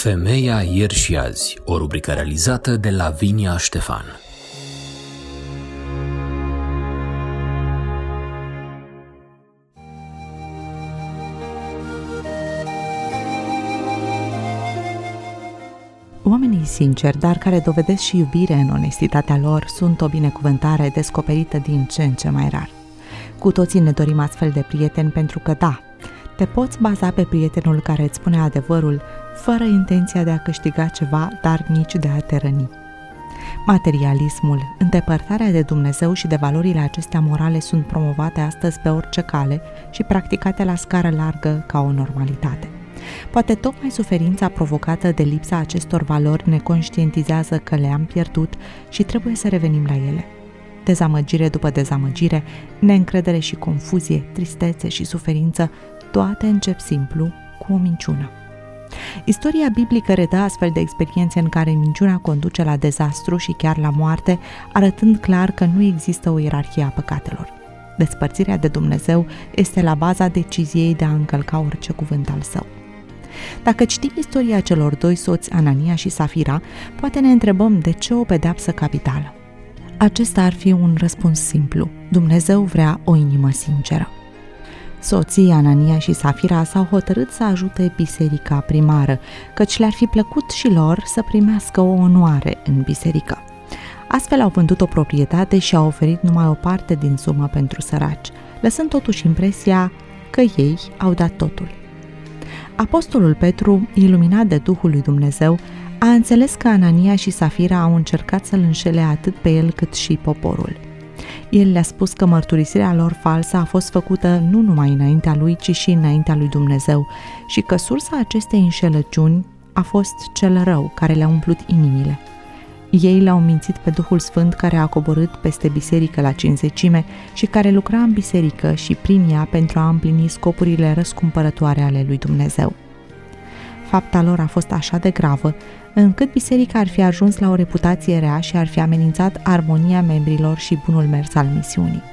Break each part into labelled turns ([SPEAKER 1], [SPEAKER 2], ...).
[SPEAKER 1] Femeia ieri și azi, o rubrică realizată de Lavinia Ștefan.
[SPEAKER 2] Oamenii sinceri, dar care dovedesc și iubire în onestitatea lor, sunt o binecuvântare descoperită din ce în ce mai rar. Cu toții ne dorim astfel de prieteni pentru că, da, te poți baza pe prietenul care îți spune adevărul, fără intenția de a câștiga ceva, dar nici de a te răni. Materialismul, îndepărtarea de Dumnezeu și de valorile acestea morale sunt promovate astăzi pe orice cale și practicate la scară largă ca o normalitate. Poate tocmai suferința provocată de lipsa acestor valori ne conștientizează că le-am pierdut și trebuie să revenim la ele. Dezamăgire după dezamăgire, neîncredere și confuzie, tristețe și suferință, toate încep simplu cu o minciună. Istoria biblică redă astfel de experiențe în care minciuna conduce la dezastru și chiar la moarte, arătând clar că nu există o ierarhie a păcatelor. Despărțirea de Dumnezeu este la baza deciziei de a încălca orice cuvânt al său. Dacă citim istoria celor doi soți, Anania și Safira, poate ne întrebăm de ce o pedeapsă capitală. Acesta ar fi un răspuns simplu. Dumnezeu vrea o inimă sinceră. Soții Anania și Safira s-au hotărât să ajute biserica primară, căci le-ar fi plăcut și lor să primească o onoare în biserică. Astfel au vândut o proprietate și au oferit numai o parte din sumă pentru săraci, lăsând totuși impresia că ei au dat totul. Apostolul Petru, iluminat de Duhul lui Dumnezeu, a înțeles că Anania și Safira au încercat să-l înșele atât pe el cât și poporul. El le-a spus că mărturisirea lor falsă a fost făcută nu numai înaintea lui, ci și înaintea lui Dumnezeu și că sursa acestei înșelăciuni a fost cel rău care le-a umplut inimile. Ei le-au mințit pe Duhul Sfânt care a coborât peste biserică la cinzecime și care lucra în biserică și prin ea pentru a împlini scopurile răscumpărătoare ale lui Dumnezeu. Fapta lor a fost așa de gravă, încât biserica ar fi ajuns la o reputație rea și ar fi amenințat armonia membrilor și bunul mers al misiunii.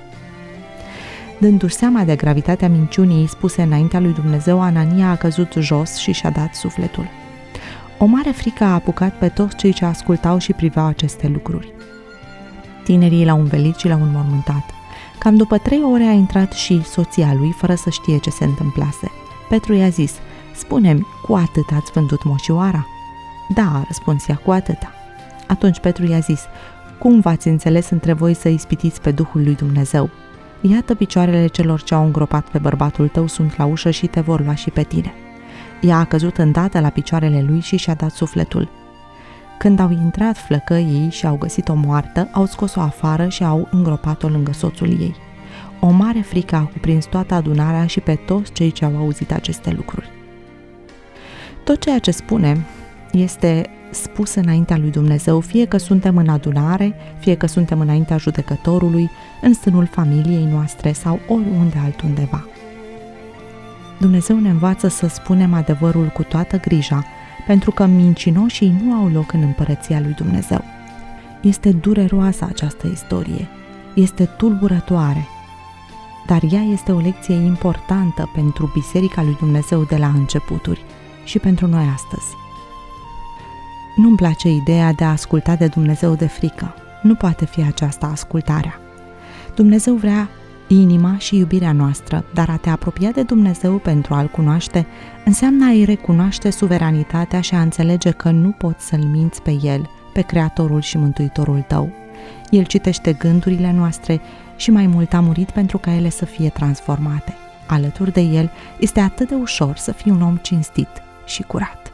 [SPEAKER 2] Dându-și seama de gravitatea minciunii spuse înaintea lui Dumnezeu, Anania a căzut jos și și-a dat sufletul. O mare frică a apucat pe toți cei ce ascultau și priveau aceste lucruri. Tinerii l-au învelit și l-au înmormântat. Cam după 3 ore a intrat și soția lui, fără să știe ce se întâmplase. Petru i-a zis: "Spune-mi, cu atât ați vândut moșioara?" "Da," a răspuns ea, "cu atâta." Atunci Petru i-a zis: "Cum v-ați înțeles între voi să ispitiți pe Duhul lui Dumnezeu? Iată, picioarele celor ce au îngropat pe bărbatul tău sunt la ușă și te vor lua și pe tine." Ea a căzut îndată la picioarele lui și și-a dat sufletul. Când au intrat flăcăii și au găsit-o moartă, au scos-o afară și au îngropat-o lângă soțul ei. O mare frică a cuprins toată adunarea și pe toți cei ce au auzit aceste lucruri. Tot ceea ce spunem este spus înaintea lui Dumnezeu, fie că suntem în adunare, fie că suntem înaintea judecătorului, în sânul familiei noastre sau oriunde altundeva. Dumnezeu ne învață să spunem adevărul cu toată grija, pentru că mincinoșii nu au loc în împărăția lui Dumnezeu. Este dureroasă această istorie, este tulburătoare, dar ea este o lecție importantă pentru Biserica lui Dumnezeu de la începuturi și pentru noi astăzi. Nu-mi place ideea de a asculta de Dumnezeu de frică. Nu poate fi aceasta ascultarea. Dumnezeu vrea inima și iubirea noastră, dar a te apropia de Dumnezeu pentru a-L cunoaște înseamnă a-I recunoaște suveranitatea și a înțelege că nu poți să-L minți pe El, pe Creatorul și Mântuitorul tău. El citește gândurile noastre și mai mult a murit pentru ca ele să fie transformate. Alături de El este atât de ușor să fii un om cinstit și curat.